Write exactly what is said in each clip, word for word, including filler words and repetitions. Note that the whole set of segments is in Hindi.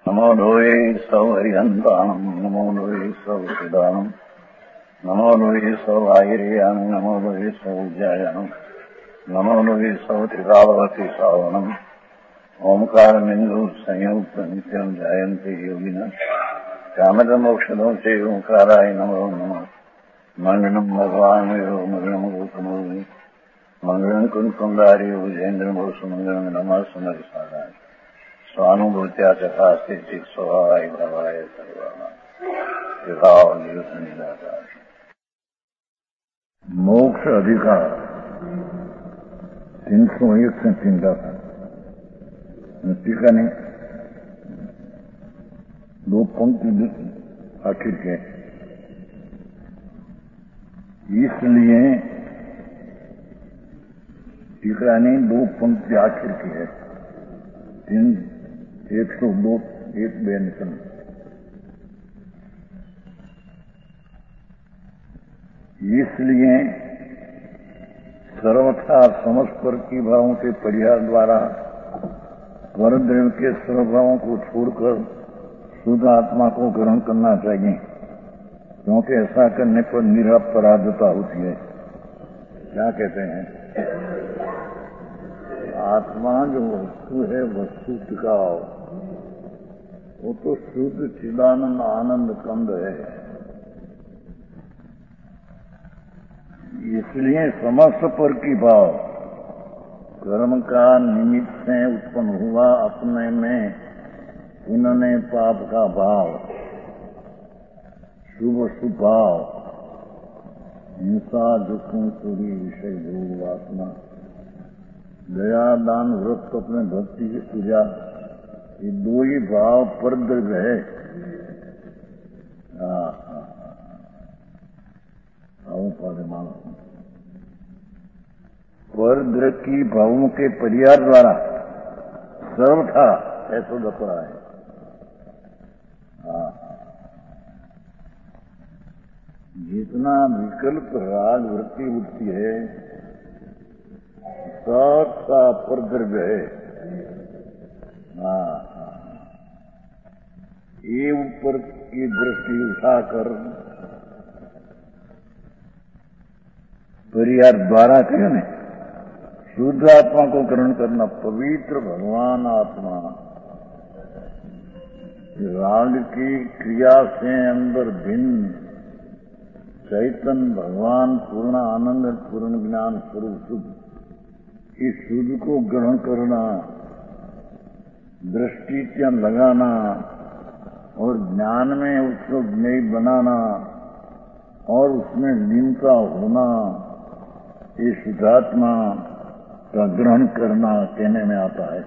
नमो लोये सौहरिहन्तानम् नमो लोये सौहृदानम् नमो लोये सौभागिर्यानम् नमो लोये सौज्यायानम् नमो लोये सौत्रिकावती सावनम् ओंकारमिन्दु संयुक्त नित्यम् जायन्ते योगिनः कामदमोक्षदो च ओंकाराय नमो नमः मङ्गलम् भगवान् यो मङ्गलम् गौतमोऽवि मङ्गलम् कुन्कुण्डारि विजेन्द्रमोसु मङ्गलम् नमः सुमरिसाराय स्वानुभूत्या चकास्ते चित् स्वभावाय भवाय सर्वाणाम् विभावनिदाता मोक्ष अधिकार तीन सौ एक से चिंता था टीका ने दो पंक्ति आखिर के इसलिए टीका ने दो पंक्ति आखिर की है तीन एक सौ दो एक बेनसन इसलिए सर्वथा समस्पर की भावों के परिहार द्वारा परद्रव्य के सर्वभावों को छोड़कर शुद्ध आत्मा को ग्रहण करना चाहिए, क्योंकि ऐसा करने पर निरपराधता होती है। क्या कहते हैं? आत्मा जो वस्तु है, वस्तु टिकाओ, वो तो शुद्ध चिदानंद आनंद कंद है। इसलिए समस्त पर की भाव कर्म का निमित्त से उत्पन्न हुआ, अपने में पुण्य पाप का भाव, शुभ शुभ भाव, हिंसा दुखों चोरी विषय भोग वासना, दया दान व्रत अपने भक्ति की पूजा, ये दो ही भाव परद्रव्य है। परद्रव्य की भावों के परिहार द्वारा सर्वथा ऐसा दपरा है। जितना विकल्प राग वृत्ति उठती है सबका परद्रव्य है। हाँ, ये ऊपर की दृष्टि उठाकर परिहार द्वारा क्यों नहीं शुद्ध आत्मा को ग्रहण करना, पवित्र भगवान आत्मा राग की क्रिया से अंदर भिन्न चैतन्य भगवान पूर्ण आनंद पूर्ण ज्ञान स्वरूप शुद्ध, इस शुद्ध को ग्रहण करना, दृष्टि क्या लगाना और ज्ञान में उसको ज्ञेय बनाना और उसमें लीनता होना, ये शुद्धात्मा का ग्रहण करना कहने में आता है।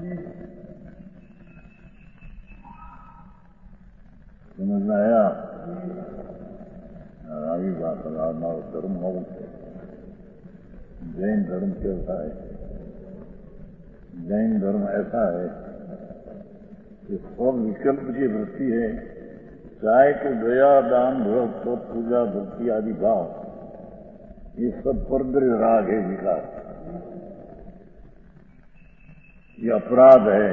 समझ में आया? आगे बात हमारा धर्म हो, जैन धर्म कैसा है? जैन धर्म ऐसा है कि सब विकल्प की वृत्ति है, चाहे तो दया दान भक्त पूजा भक्ति आदि भाव, ये सब परद्रव्य राग है, विकार, ये अपराध है।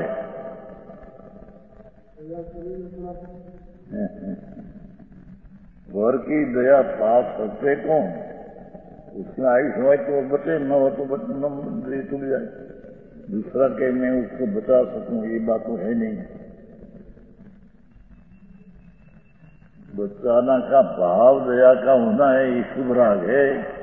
वर की दया पा सकते कौन? उसमें आयुष हो तो बचे, न हो तो बच न टूट जाए। दूसरा के मैं उसको बचा सकूं ये बात तो है नहीं। बचाना का भाव दया का होना है, ये शुभ राग है।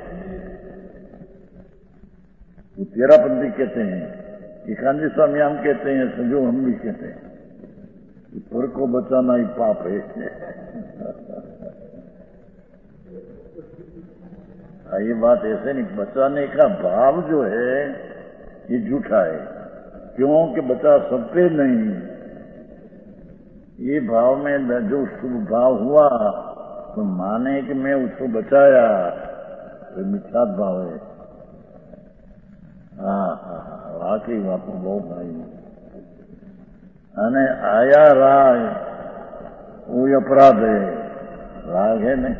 वो तेरापंथी कहते हैं, एकांती स्वामी हम कहते हैं, संजो हम भी कहते हैं, पर को बचाना ही पाप है। ये बात ऐसे नहीं, बचाने का भाव जो है ये झूठा है, क्योंकि बचा सकते नहीं। ये भाव में जो शुभ भाव हुआ तो माने कि मैं उसको बचाया, तो मिथ्या भाव है। हाँ हाँ वाकई बापू बहुत भाई अने आया राग वो अपराध है, राग है नहीं।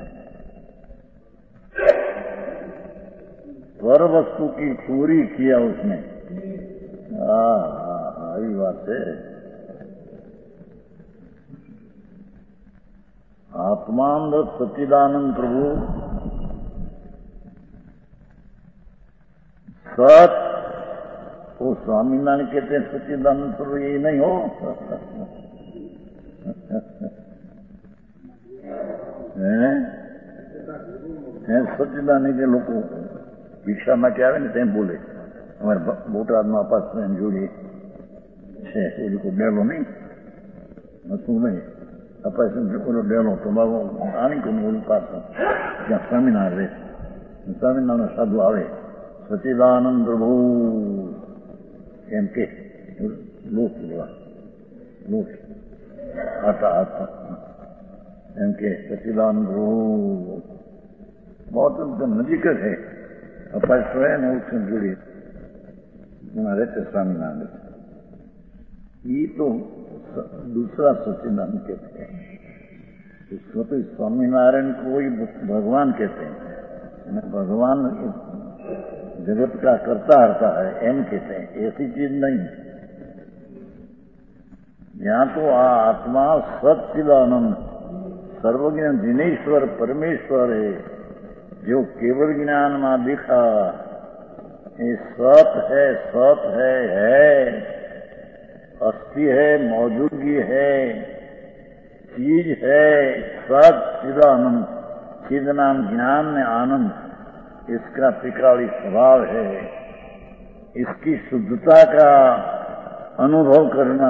पर वस्तु की चोरी किया उसने, हाँ हाँ यही बात है। आत्मानंद सच्चिदानंद प्रभु सत, वो स्वामीनारायण कहते हैं सच्चिदानंद प्रभु यही नहीं हो सच्चिदानंद के लोग भिक्षा में क्या ने तेम बोले हमारे बोटाद में पास में जोड़ी છે એ લોકો ડેલો નહીં નતું નહીં અપાય ઓલો ડેલો તો બાબુ આની કોઈ ઓલું પાછું ત્યાં સ્વામિનારાયણ રહે સ્વામિનારાયણ સાધુ આવે સચ્ચિદાનંદ પ્રભુ એમ કે લોક લોક આટા આટા એમ કે સચ્ચિદાનંદ પ્રભુ बहुत नजीक है अपाय स्वयं उससे जुड़ी रहते स्वामीनारायण ये तो दूसरा सच्चिदानंद कहते हैं, इसको तो स्वामीनारायण को ही भगवान कहते हैं। भगवान जगत का करता हरता है एम कहते हैं, ऐसी चीज नहीं। यहाँ तो आ आत्मा सच्चिदानंद सर्वज्ञ जिनेश्वर परमेश्वर है, जो केवल ज्ञान में दिखा ये सत है, सत है, है अस्थि है, मौजूदगी है, चीज है, सत चिदानंद, चिद नाम ज्ञान में आनंद, इसका त्रिकाली स्वभाव है। इसकी शुद्धता का अनुभव करना,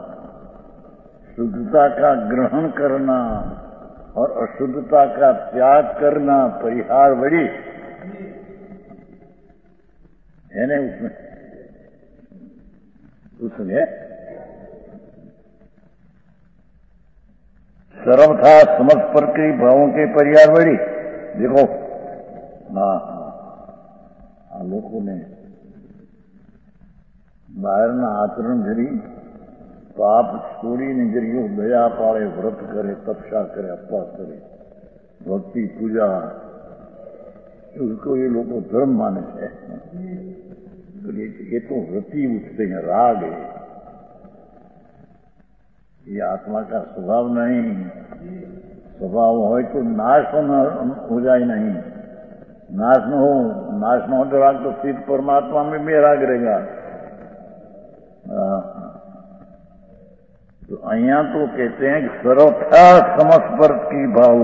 शुद्धता का ग्रहण करना और अशुद्धता का त्याग करना परिहार बड़ी है ना। उसमें उसमें सर्वथा समस्त प्रकृति भावों के परिहार बड़ी। देखो हाँ हाँ लोगों ने बाहर ना आचरण करी पाप छोड़ी ने जरियो दया पाड़े, व्रत करे, तपस्या करे, उपवास करे, भक्ति पूजा, उसको ये लोग धर्म माने है। तो ये तो रति उठते हैं, राग है, ये आत्मा का स्वभाव नहीं। स्वभाव हो तो नाश हो जाए नहीं, नाश न हो, नाश न हो तो राग तो सिद्ध परमात्मा में भी राग रहेगा। तो अहिया तो कहते हैं कि सर्वथा समस्पर्श की भाव,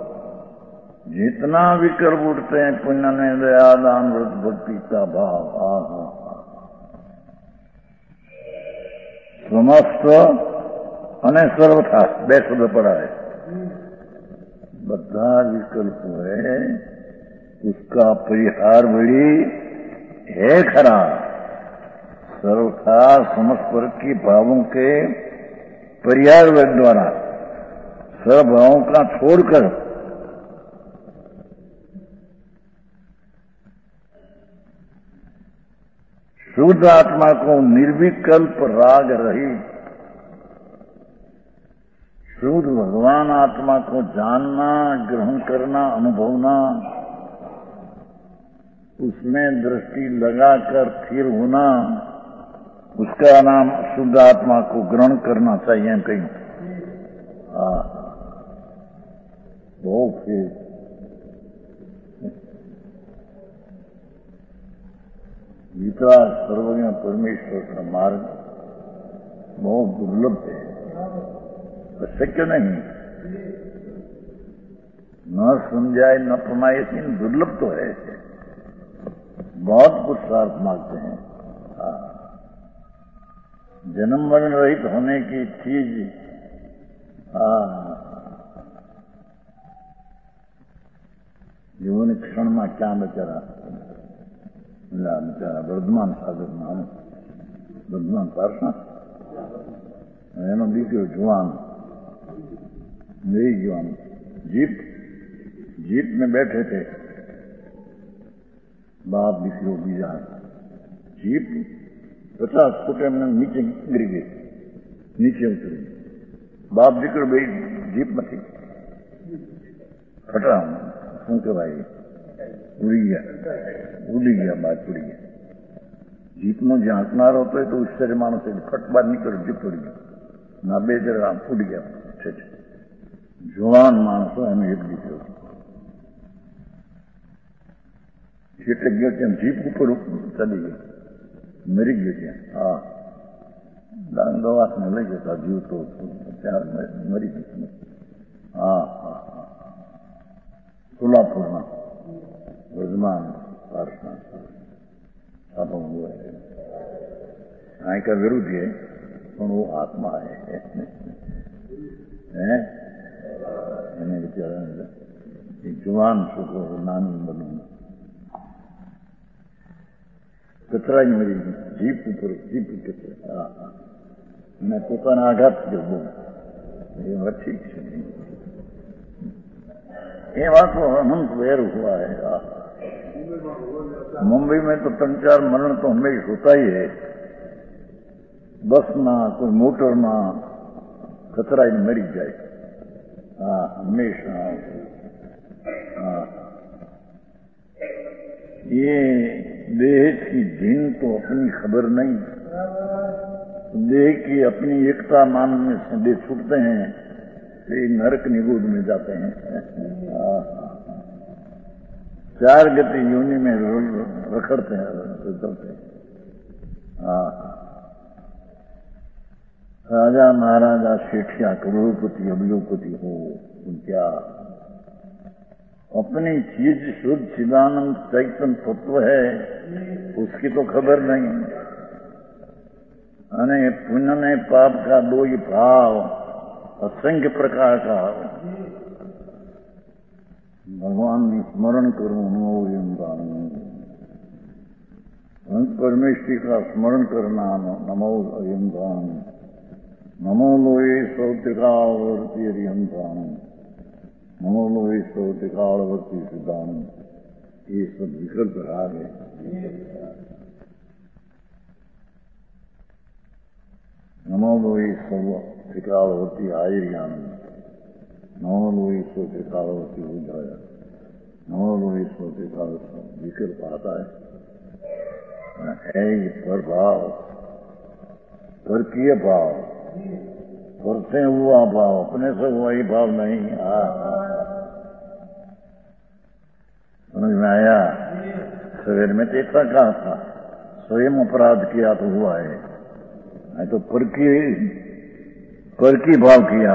जितना विकल्प उठते हैं पुण्य ने दया दान व्रत भक्ति का भाव, हा हा समस्त અને સર્વથા બે શબ્દ પડાય, બધા વિકલ્પો है उसका परिहार बड़ी है खरा। सर्वथा समस्पर्श की भावों के परिहार द्वारा सर्वभावों का छोड़कर शुद्ध आत्मा को निर्विकल्प राग रहित शुद्ध भगवान आत्मा को जानना, ग्रहण करना, अनुभवना, उसमें दृष्टि लगाकर स्थिर होना, उसका नाम शुद्ध आत्मा को ग्रहण करना चाहिए। कहीं बहुत से गीता सर्वज्ञ परमेश्वर का मार्ग बहुत दुर्लभ है, शक्य नहीं, न समझाए न प्रमाए, दुर्लभ तो है। बहुत पुरुषार्थ मांगते हैं। जन्म मरण रहित होने की चीज जीवन क्षण में क्या बेचारा बेचारा वर्धमान सागर नाम वर्धमान पार्षण एनो दीकरो जुआन नहीं जुआन जीप जीप में बैठे थे, बाप दीकरो बीजा जीप पचास फुट एमने नीचे गिरी गई, नीचे उतरी, बाप दीकरो भाई जीप में थी, फटा શું કહેવાય ઉડી ગયા ઉડી ગયા બાદ ઉડી ગયા। જીપનો જે હાંકનારો હતો એ તો ઉશ્ચર્ય માણસ ફટ બાર નીકળ્યો, જીપ ઉડી ગયો ના બે જરા આમ ઉડી ગયા છે। જુવાન માણસો એમ એક દીધો છેટે ગયો ત્યાં જીપ ઉપર ચડી ગયો, મરી ગયો ત્યાં. હા, દવાખાને લઈ જતા જીવતો ત્યાં મરી ગયો. હા હા હા सोलापुर में वर्धमान पार्षण हुआ है. यहाँ का विरुद्ध है पर वो आत्मा है એને વિચાર જુવાન છોકરો નાની બનવું કચરાઈ મરી ગઈ જીપ ઉપર જીપ કચરા. હા હા અને પોતાના આઘાત થયો બહુ. એ વાત ઠીક છે. ये बात तो अनंत वैर हुआ है. मुंबई में तो तीन चार मरण तो हमेशा होता ही है. बस में कोई मोटर में कचरा मरी जाए. हाँ हमेशा. हाँ ये देह की जीन तो अपनी खबर नहीं. देह की अपनी एकता मान में संदेह छूटते हैं, नरक निगोद में जाते हैं. चार गति योनि में रखड़ते हैं चलते हैं. राजा महाराजा सेठिया करोड़पति अबलोपति हो क्या अपनी चीज शुद्ध चिदानंद चैतन्य तत्व है उसकी तो खबर नहीं. अने पुण्य ने पाप का दो ही भाव असंख्य प्रकार का भगवान ने स्मरण करो अंत परमेश्वरी का स्मरण करना. नमो अयंतान नमो लोये सौतिकावर्ती अरिहंतान नमो लोये सौतिकावर्ती सिद्धान. ये सब विकल्प राग है. नमो लोये सब त्रिकालवती आयरियानंद नमो लोई सो त्रिकालवती उदय नमो लोई सो त्रिकाल विकल्प आता है. पर भाव परकीय भाव पर से हुआ भाव अपने से हुआ ही भाव नहीं. हाँ समझ में आया. सवेर में चेता कहा था स्वयं अपराध किया तो हुआ है. तो परकीय पर की भाव किया.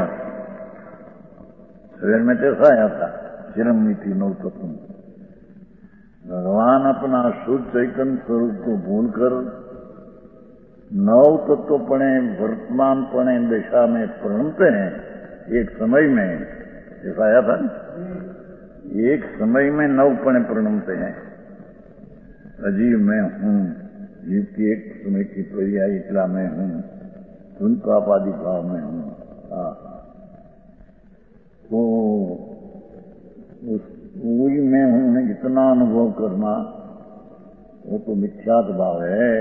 शरीर में कैसा आया था चिरम नीति नौ तत्व. भगवान अपना शुद्ध चैतन्य स्वरूप को भूलकर नव तत्वपणे वर्तमानपणे दिशा में प्रणमते हैं. एक समय में ऐसा आया था, एक समय में नवपणे प्रणमते हैं. अजीव मैं हूँ, जीव की एक समय की पर्याय इतला मैं हूँ, उन पाप आदि भाव में हूँ. तो वही मैं हूँ ने जितना अनुभव करना वो तो मिथ्यात भाव है.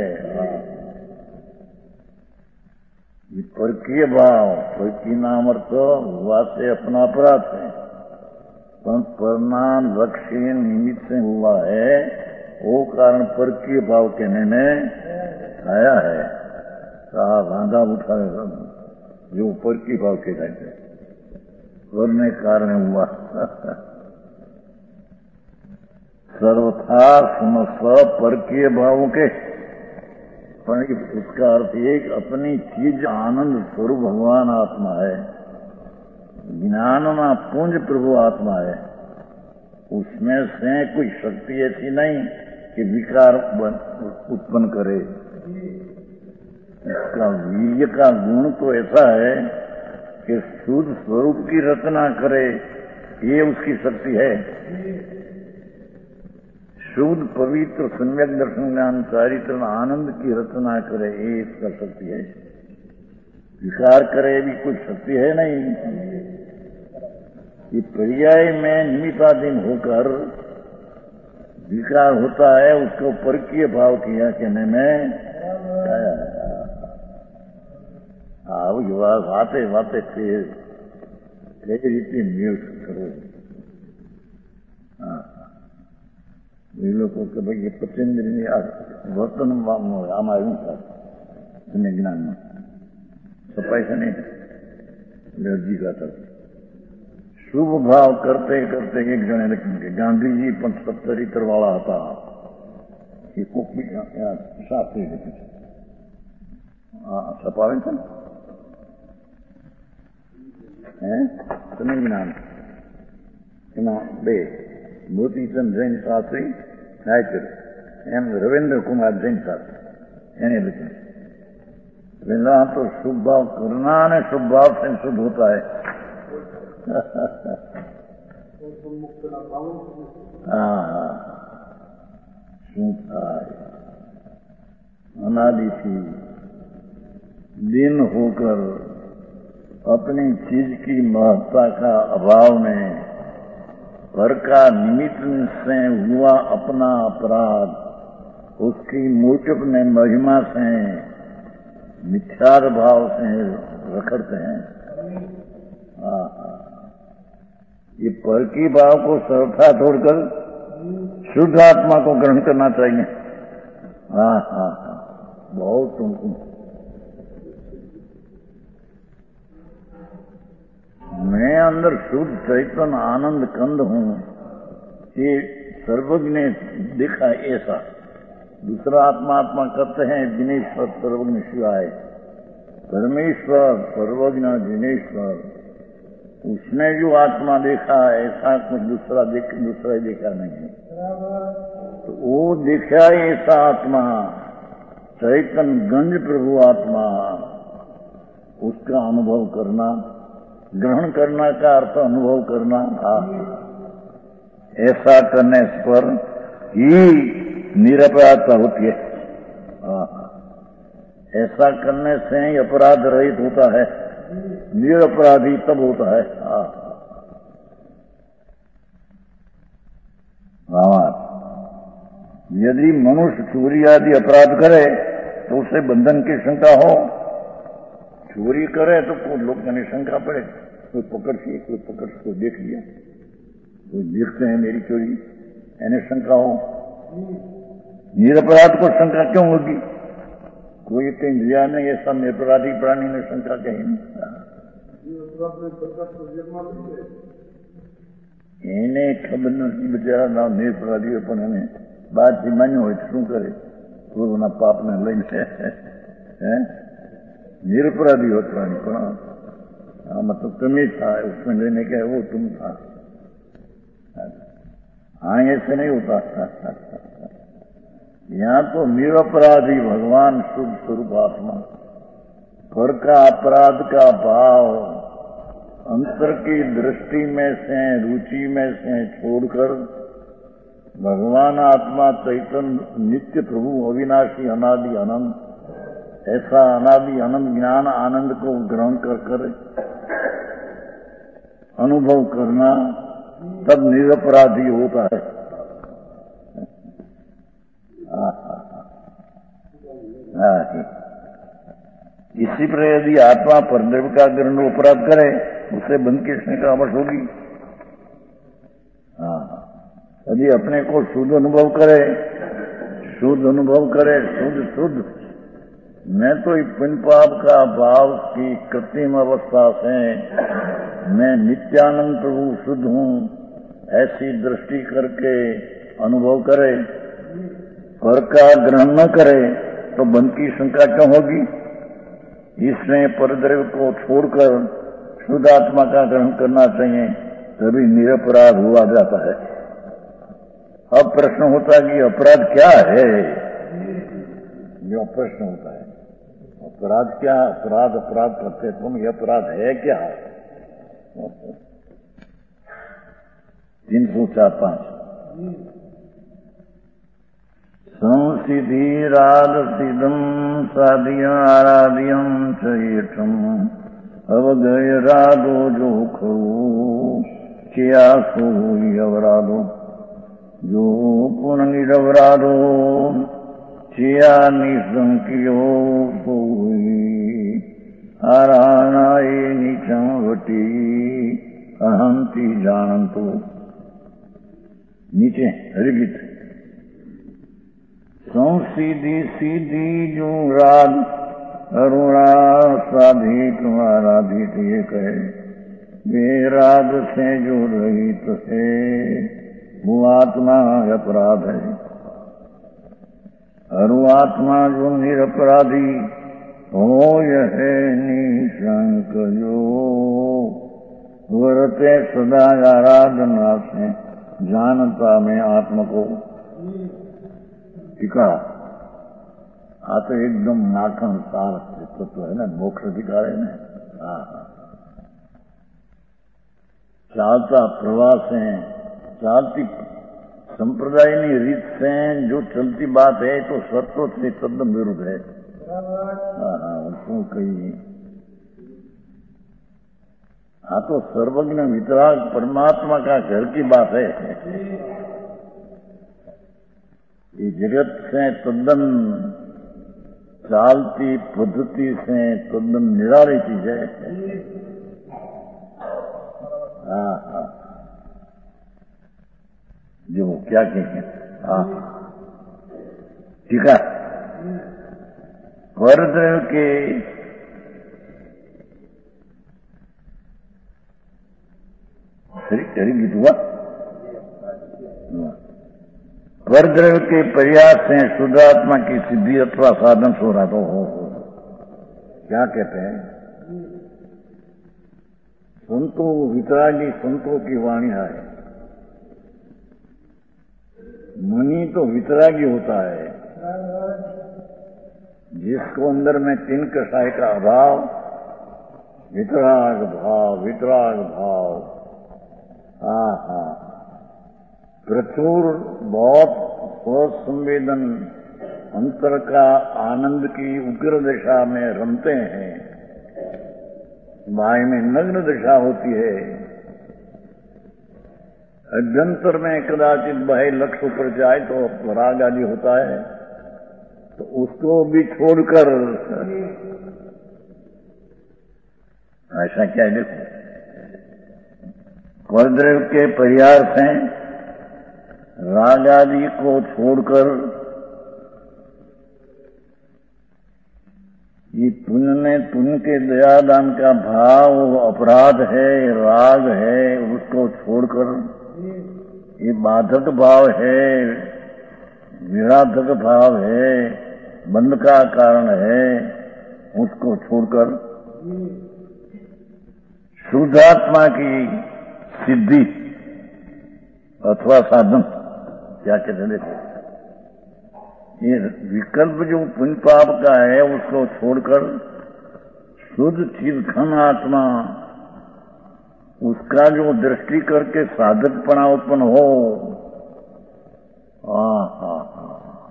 ये परकीय भाव परकी नाम अर्थ वासे अपना अपराध है पर परिणाम लक्ष्य निमित्त से हुआ है. वो कारण परकीय भाव कहने में आया है. कहा बांधा उठा जो परकी भाव कहलाते हैं करने कारण हुआ. सर्वथा समस्व परकीय भावों के पर उसका अर्थ एक अपनी चीज आनंद स्वरूप भगवान आत्मा है. ज्ञान ना पुंज प्रभु आत्मा है. उसमें से कोई शक्ति ऐसी नहीं कि विकार उत्पन्न करे. इसका वीर्य का गुण तो ऐसा है कि शुद्ध स्वरूप की रचना करे. ये उसकी शक्ति है. शुद्ध पवित्र सम्यक दर्शन ज्ञान चारित्र आनंद की रचना करे ये इसका शक्ति है. विकार करे भी कुछ शक्ति है नहीं. ये पर्याय में निमित्ताधीन होकर विकार होता है उसको परकीय भाव किया कहने में आया. આવું વાતે વાતે કઈ રીતે મેળ કરવો. એ લોકો કે ભાઈ એ પચેન્દ્રની આ વર્તન આમાં આવ્યું થાય અને જ્ઞાનમાં સફાઈ છે ને એટલે અરજી ગાતા શુભ ભાવ કરતે કરતે એક જણે લખ્યું કે ગાંધીજી પણ સત્તરીતરવાળા હતા. એ કોક બીજા શાસ્ત્રી લખ્યું છે. હા છપાવે છે ને હે તમે જ્ઞાન એમાં બે મોતીચંદ જૈન શાસ્ત્રી નાયકર એમ રવિન્દ્ર કુમાર જૈન શાસ્ત્રી એને લખ્યું. वेला तो शुभ भाव करना ने शुभ भाव से शुभ होता है. हाँ શું થાય अनादि थी दिन होकर अपनी चीज की महत्ता का अभाव में पर का निमित्त से हुआ अपना अपराध उसकी मूर्छप में महिमा से मिथ्यार भाव से रखड़ते हैं. हाँ हाँ ये पर की भाव को सर्वथा छोड़कर शुद्ध आत्मा को ग्रहण करना चाहिए. हाँ हाँ हाँ बहुत तुमको मैं अंदर शुद्ध चैतन्य आनंद कंद हूँ ये सर्वज्ञ ने देखा ऐसा. दूसरा आत्मा आत्मा करते हैं जिनेश्वर सर्वज्ञ शिवाय. परमेश्वर सर्वज्ञ जिनेश्वर उसने जो आत्मा देखा ऐसा कुछ दूसरा देख दूसरा देखा नहीं है. तो वो देखा ऐसा आत्मा चैतन्य गंज प्रभु आत्मा उसका अनुभव करना ग्रहण करना का अर्थ अनुभव करना. ऐसा करने पर ही निरपराधता होती है. ऐसा करने से ही अपराध रहित होता है. निरपराधी तब होता है. यदि मनुष्य चोरी आदि अपराध करे तो उसे बंधन की शंका हो. चोरी करे तो कोई लोग ने शंका पड़े कोई पकड़ सी कोई पकड़ कोई देख लिया कोई देखते हैं मेरी चोरी एने शंका हो. निरपराध को शंका क्यों होगी? कोई कहीं लिया नहीं ऐसा निरपराधी प्राणी ने शंका कहीं नहीं. એને ખબર નથી બિચારા ના નિરપરાધીઓ પણ એને બહારથી માન્યો હોય તો શું કરે પૂર્વના પાપને લઈને હે નિરપરાધી હોત પ્રાણી પણ આમાં તો કમી था उसमें लेने का वो तुम था. हाँ ऐसे नहीं होता. यहाँ तो निरपराधी भगवान शुद्ध स्वरूप आत्मा पर का अपराध का भाव अंतर की दृष्टि में से रुचि में से छोड़कर भगवान आत्मा चैतन्य नित्य प्रभु अविनाशी अनादि अनंत ऐसा अनादि अनंत ज्ञान आनंद को ग्रहण कर कर अनुभव करना तब निरपराधी होता है. इसी पर यदि आत्मा परदेव का ग्रहण अपराध करे उससे बंध की शंका अवश्य होगी. हाँ यदि अपने को शुद्ध अनुभव करे शुद्ध अनुभव करे शुद्ध शुद्ध मैं तो पुण्य पाप का भाव की कृत्रिम अवस्था से मैं नित्यानंद प्रभु शुद्ध हूँ ऐसी दृष्टि करके अनुभव करे पर का ग्रहण न करे तो बंध की शंका क्यों होगी? इसमें परद्रव्य को छोड़कर शुद्ध आत्मा का ग्रहण करना चाहिए तभी निरपराध हुआ जाता है. अब प्रश्न होता है कि अपराध क्या है? जो प्रश्न होता है अपराध क्या? अपराध अपराध करते तुम ये अपराध है क्या? तीन सौ चार पांच संसिधिरादसिदं साधियं आराध्यं च येषम् अवगय राधो जो खरु चियासो यवराधो जो पुनर्निरवराधो चिया निसंकियो सोई आरानाय नीचं वटी अहंति जानंतो. नीचे हरिगीत सौ सीधी सीधी जो राग अरुणा साधी तुम्हारा भी ये कहे वे राग से जो रहित है वो आत्मा अपराध है। और आत्मा जो निरपराधी हो यह निशंक जो वर्ते सदा आराधना से जानता में आत्मा को। टीका आ तो एकदम नाखन सार तत्व तो है ना, मोक्ष अधिकार है ना। हाँ हाँ, चालता प्रवास है, चालती संप्रदाय की रीत से जो चलती बात है तो सत्व से तद्दन विरुद्ध है। हाँ हाँ, उसको कही हाँ तो सर्वज्ञ वितराग परमात्मा का घर की बात है। ये जगत से तद्दन चालती पद्धति से तद्दन निराली चीज है। हाँ हाँ, जो क्या कहें। हाँ ठीक है, वर्द्र के गीत हुआ वर्द्र के प्रयास से शुद्धात्मा की सिद्धि अथवा साधन सो रहा तो हो, हो क्या कहते हैं संतों वितरागी संतों की वाणी है। मनी तो वितरागी होता है जिसको अंदर में तीन कषाय का अभाव, वितराग भाव, वितराग भाव, हाँ हाँ, प्रचुर बहुत स्वसंवेदन अंतर का आनंद की उग्र दशा में रमते हैं, बाह्य में नग्न दशा होती है, अभ्यंतर में कदाचित बाह्य लक्ष्य ऊपर जाए तो राग आदि होता है, तो उसको भी छोड़कर ऐसा क्या है। देखो वर्द्र के परिहार से राग आदि को छोड़कर ये पुण्य में पुण्य के दयादान का भाव अपराध है, राग है, उसको छोड़कर ये बाधक भाव है, विराधक भाव है, बंध का कारण है, उसको छोड़कर शुद्धात्मा की सिद्धि अथवा साधन क्या कहते देखो, ये विकल्प जो पुण्य पाप का है उसको छोड़कर शुद्ध चिदघन आत्मा उसका जो दृष्टि करके साधकपना उत्पन्न हो। हाँ हाँ हाँ,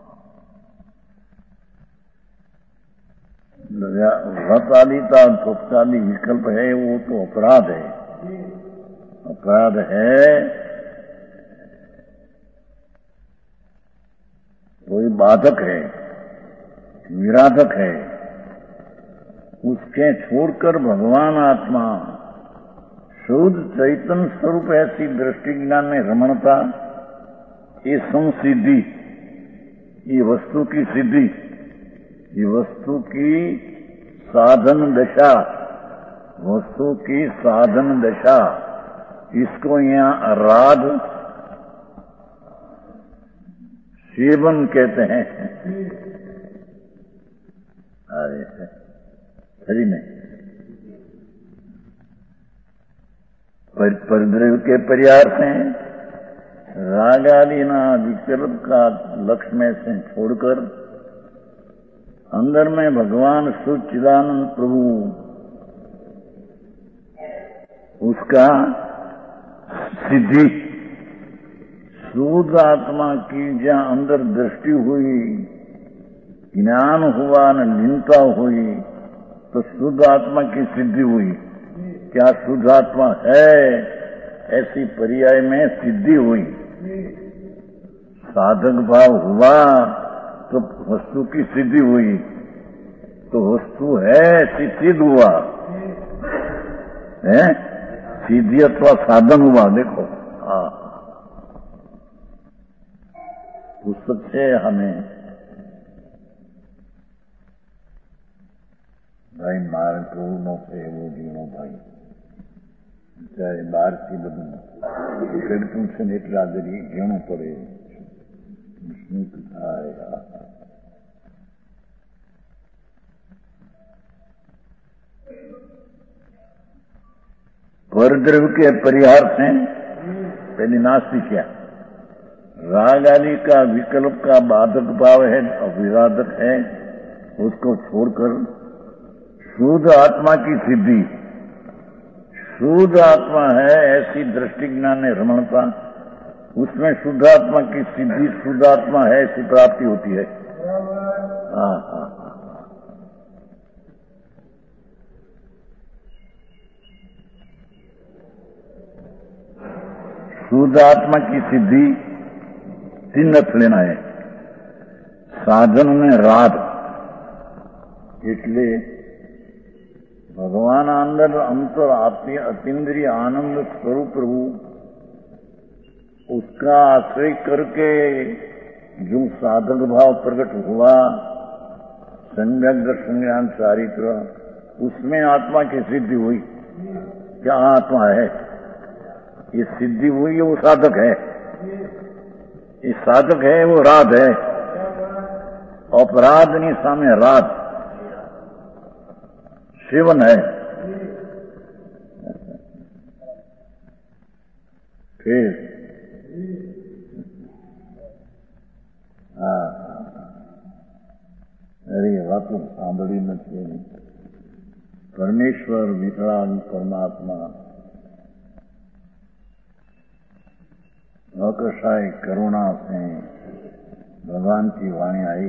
व्रत आदि का भक्त आदि विकल्प है वो तो अपराध है, अपराध है। कोई बाधक है, विराधक है, उसके छोड़कर भगवान आत्मा शुद्ध चैतन्य स्वरूप ऐसी दृष्टि ज्ञान में रमणता, ये संसिद्धि, ये वस्तु की सिद्धि, ये वस्तु की साधन दशा, वस्तु की साधन दशा, इसको यहाँ राग सेवन कहते हैं। अरे सही में पर, परद्रव्य के प्रयास से राग आदि ना विकल्प का लक्ष्य में से छोड़कर अंदर में भगवान सच्चिदानंद प्रभु उसका सिद्धि, शुद्ध आत्मा की जहां अंदर दृष्टि हुई, ज्ञान हुआ न लीनता हुई, तो शुद्ध आत्मा की सिद्धि हुई। क्या शुद्ध आत्मा है ऐसी पर्याय में सिद्धि हुई, साधक भाव हुआ तो वस्तु की सिद्धि हुई, तो वस्तु है सिद्ध हुआ है, सिद्धि अथवा साधन हुआ। देखो हाँ, पुस्तक से हमें भाई मार्ग पूर्ण से वो जीनो भाई ચાહે બહારથી બધું ખેડતું છે ને એટલા દરી ઘેણું પડે શું થાય. परद्रव्य के परिहार से पहली नास्तिक क्या राग आदि का विकल्प का बाधक भाव है और विवादक है, उसको छोड़कर शुद्ध आत्मा की सिद्धि, शुद्ध आत्मा है ऐसी दृष्टि ज्ञान रमणता, उसमें शुद्ध आत्मा की सिद्धि, शुद्ध आत्मा है ऐसी प्राप्ति होती है. हाँ हाँ शुद्ध आत्मा की सिद्धि तीन अर्थ लेना है. साधन में राग એટલે भगवान अंदर अंतर अतीन्द्रिय आनंद स्वरूप प्रभु, उसका आश्रय करके जो साधक भाव प्रकट हुआ, सम्यक दर्शन ज्ञान चारित्र, उसमें आत्मा की सिद्धि हुई. क्या आत्मा है? ये सिद्धि हुई है, वो साधक है. ये साधक है, वो राध है. अपराध नहीं सामने राध सेवन है. फिर हाँ अरे वातु सांभળી નથી. परमेश्वर विकराल परमात्मा अकशाई करुणा से भगवान की वाणी आई.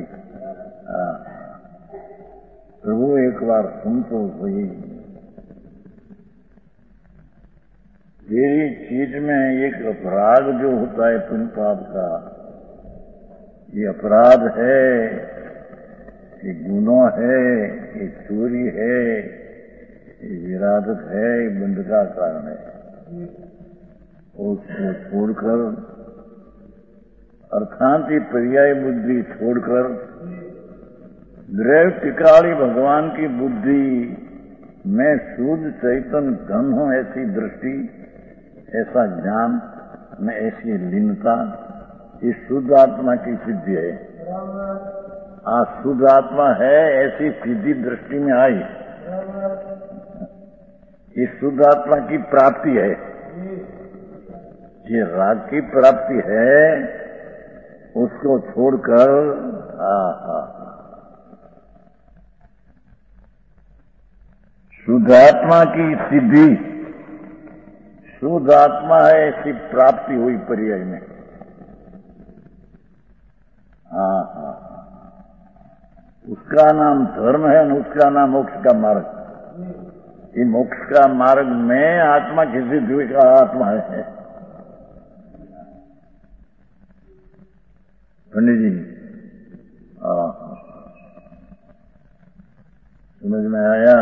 प्रभु एक बार सुन तो सही, तेरी चीज में एक अपराध जो होता है पुण्य पाप का, ये अपराध है, ये गुनाह है, ये चोरी है, ये विरादत है, ये बंध का कारण है. उसको छोड़कर अर्थात ये पर्याय बुद्धि छोड़कर द्रव्य टिकाली भगवान की बुद्धि में शुद्ध चैतन्य घन हो ऐसी दृष्टि, ऐसा ज्ञान में ऐसी लीनता, ये शुद्ध आत्मा की सिद्धि है. आज शुद्ध आत्मा है ऐसी सिद्धि दृष्टि में आई, ये शुद्ध आत्मा की प्राप्ति है. ये राग की प्राप्ति है, उसको छोड़कर आहा शुद्ध आत्मा की सिद्धि, शुद्ध आत्मा है ऐसी प्राप्ति हुई पर्याय में. हाँ हाँ उसका नाम धर्म है और उसका नाम मोक्ष का मार्ग. ये मोक्ष का मार्ग में आत्मा की सिद्धि का आत्मा है. पंडित जी समझ में आया?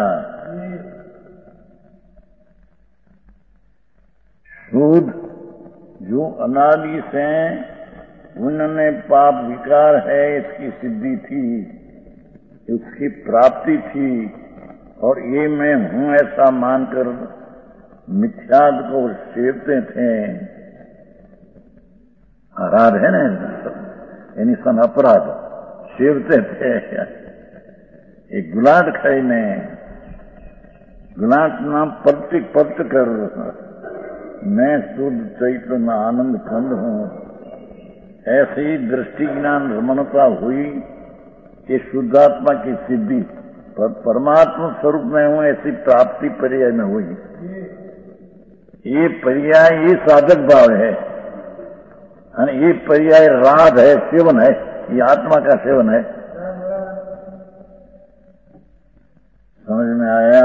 शुद्ध जो अनादि से उनमें पाप विकार है इसकी सिद्धि थी, उसकी प्राप्ति थी, और ये मैं हूं ऐसा मानकर मिथ्याद को सेवते थे. अपराध है ना, यानी सन अपराध सेवते थे. एक गुलाट खाईने गुलाट नाम प्रत्येक पत कर मैं शुद्ध चैतन्य आनंद खंड हूं, ऐसी दृष्टि ज्ञान रमणता हुई कि शुद्धात्मा की सिद्धि पर परमात्मा स्वरूप में हूं ऐसी प्राप्ति पर्याय में हुई. ये पर्याय ये साधक भाव है, ये पर्याय राध है, सेवन है, ये आत्मा का सेवन है. समझ में आया?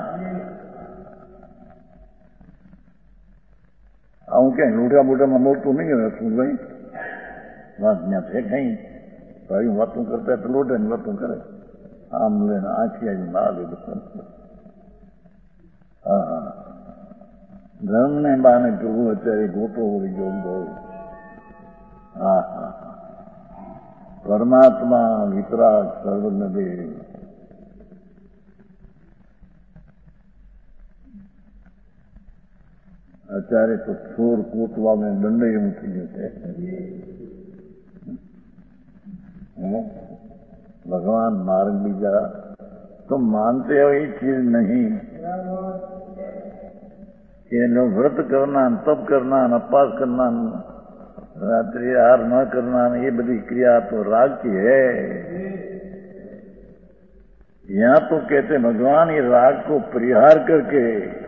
आऊं क्या लूटा बूटा में मोट तो नहीं है सुन भाई, बात यहाँ थे कहीं भाई बातों करता है तो लोटे नहीं बातों करे. आम लेना आखिया जी ना ले. हाँ हाँ धर्म ने बाने प्रभु અત્યારે ગોટો હોઈ ગયો બહુ. હા હા પરમાત્મા વિતરાગ સર્વજ્ઞ દેવ. અત્યારે તો ચોર કોટવાને દંડે એવું થઈ ગયું છે. भगवान मार्ग बीजा तो मानते हो ये चीज नहीं ये नो व्रत करना तप करना अपास करना रात्रि आहार न करना ये बड़ी क्रिया तो राग की है. यहाँ तो कहते भगवान ये राग को परिहार करके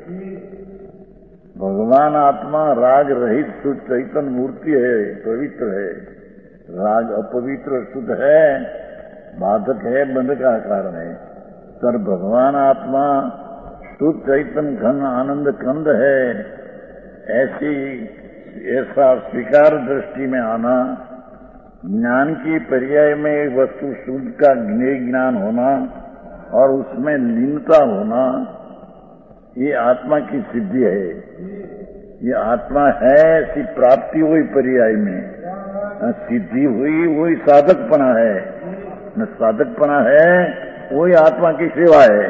भगवान आत्मा राग रहित शुद्ध चैतन्य मूर्ति है, पवित्र है. राग अपवित्र शुद्ध है, बाधक है, बंध का कारण है. पर भगवान आत्मा शुद्ध चैतन्य घन आनंद कंद है. ऐसी ऐसा स्वीकार दृष्टि में आना, ज्ञान की पर्याय में वस्तु शुद्ध का ज्ञान होना और उसमें लीनता होना, ये आत्मा की सिद्धि है. ये आत्मा है ऐसी प्राप्ति हुई पर्याय में, सिद्धि हुई वही साधकपना है. न साधकपना है वही आत्मा की सेवा है.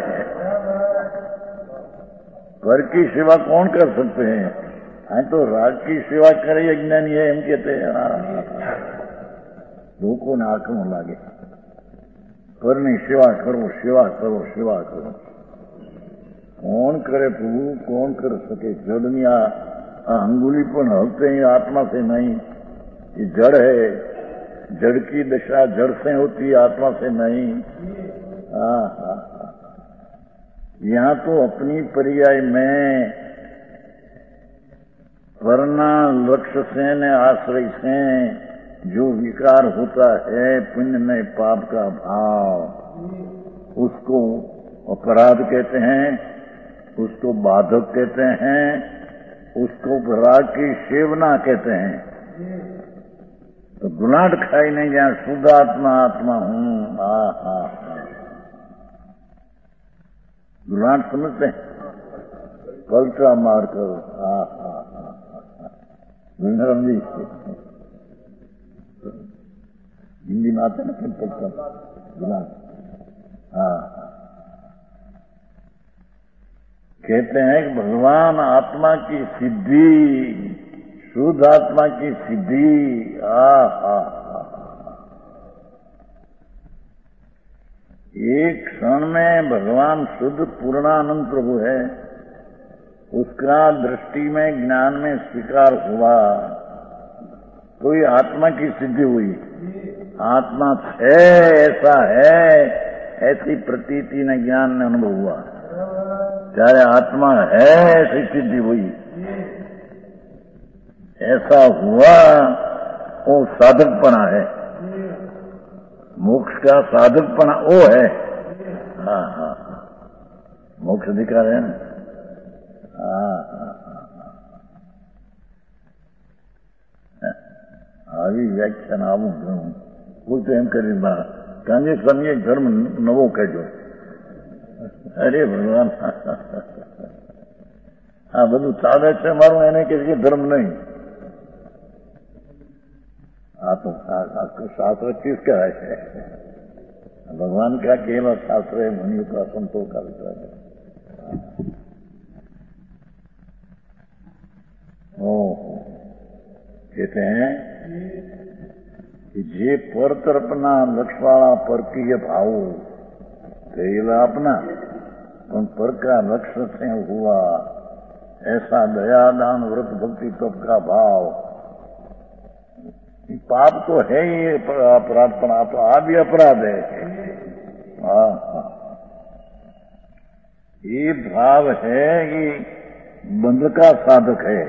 घर की सेवा कौन कर सकते हैं? हाँ तो राग की सेवा करे अज्ञानी है हम कहते हैं. लोगों ने आंखों लागे घરની સેવા કરો, સેવા કરો, સેવા કરો. कौन करे प्रभु, कौन कर सके? जड़नी आ अंगुली पर हलते ही आत्मा से नहीं. ये जड़ है, जड़ की दशा जड़ से होती है, आत्मा से नहीं. हाँ हाँ यहाँ तो अपनी पर्याय में वरना लक्ष्य से न आश्रय से जो विकार होता है पुण्य में पाप का भाव, उसको अपराध कहते हैं, उसको बाधक कहते हैं, उसको राग की सेवना कहते हैं. तो गुलाट खाई नहीं जहाँ शुद्ध आत्मा आत्मा हूँ. हा हा गुलाट समझते हैं? पलटा मार करो. हा हा जी हिंदी में आते ना फिर पलटा गुलाट. हाँ कहते हैं कि भगवान आत्मा की सिद्धि, शुद्ध आत्मा की सिद्धि. आ हा एक क्षण में भगवान शुद्ध पूर्णानंद प्रभु है, उसका दृष्टि में ज्ञान में स्वीकार हुआ तो ये आत्मा की सिद्धि हुई. आत्मा है ऐसा है ऐसी प्रतीति ने ज्ञान ने अनुभव हुआ. चाहे आत्मा है ऐसी सिद्धि हुई, ऐसा हुआ वो साधकपना है. मोक्ष का साधकपना वो है. हाँ हाँ मोक्ष दिखा रहे हैं ना. हाँ हाँ આવી વ્યાખ્યાન આવું ઘણું કોઈ તો એમ કરી કારણ કે સ્વામી ધર્મ નવો કહેજો. અરે ભગવાન આ બધું ચાલે છે મારું એને કહે છે ધર્મ નહીં. આ તો શાસ્ત્ર ચીજ કહેવાય છે. भगवान का केवल शास्त्र है, मुनियों का संतों का विचार है. ओहो कहते हैं कि जे पर तरफना लक्ष्यवाળા परकीय भाव कहेला अपना पण पर का लक्ष्य से हुआ ऐसा दया दान व्रत भक्ति तप का भाव. पाप तो है ही अपराध, पण आ भी अपराध है. हाँ हाँ ये भाव है कि बंध का साधक है.